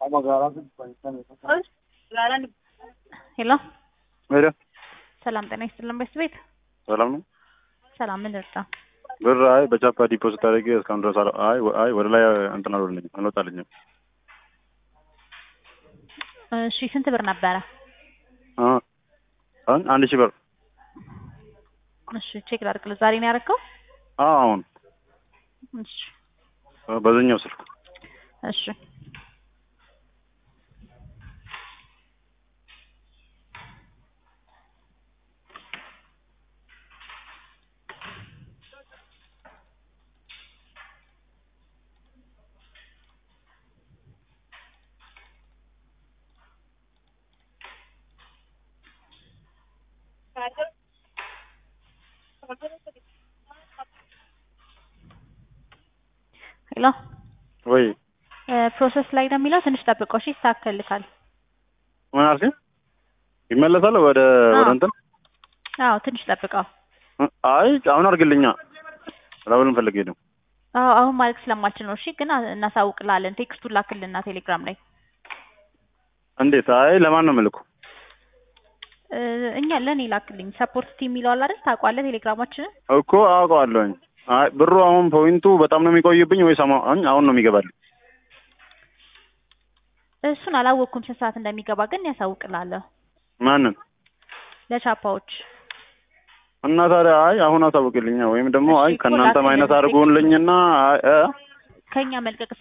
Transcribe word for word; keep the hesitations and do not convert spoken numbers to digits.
ሄሎ ሄሎ ሰላም ጤና ይስጥልን ቤት ሰላም ነው። ሰላም ምን ልርዳ? ብር አይ በቻፓ ዲፖዚት አድርጌ እስካሁን ድረስ አለ አይ አይ ወደ ላይ እንትን አልወልኝም አልወጣልኝም። እሺ ስንት ብር ነበረ? አ አሁን አንድ ሺህ ብር። እሺ ቼክ ላድርግልህ። ዛሬ ነው ያደረከው? አዎ አሁን እሺ በዚህኛው ስልክ። እሺ ሄሎ ወይ ፕሮሰስ ላይ ነው የሚለው ትንሽ ጠብቀው። እሺ ይስተካከልልካል። ምን አልከኝ? ይመለሳል ወደ ወደ እንትን? አዎ ትንሽ ጠብቀው። አይ አሁን አድርግልኛ ለምን ፈልጌ ነው? አዎ አሁን ማለት ስለማልችል ነው። እሺ ግን እናሳውቅልሃለን። ቴክስቱን ላክልና ቴሌግራም ላይ። እንዴት? አይ ለማን ነው መልኩ? እኛ ለኔ ላክልኝ። ሰፖርት ቲም ይላል አይደል? ታውቀዋለህ ቴሌግራማችንን? እኮ አውቀዋለሁኝ። አይ ብሩ አሁን ፖይንቱ በጣም ነው የሚቆይብኝ ወይስ አሁን ነው የሚገባልኝ? እሱን አላወቅኩም ስንት ሰዓት እንደሚገባ ግን ያሳውቅልሃለሁ። ማንን? ለቻፓዎች። እና ታዲያ አይ አሁን አሳውቅልኛ ወይም ደግሞ አይ ከእናንተ ማይነስ አድርጉልኝና ከኛ መልቀቅ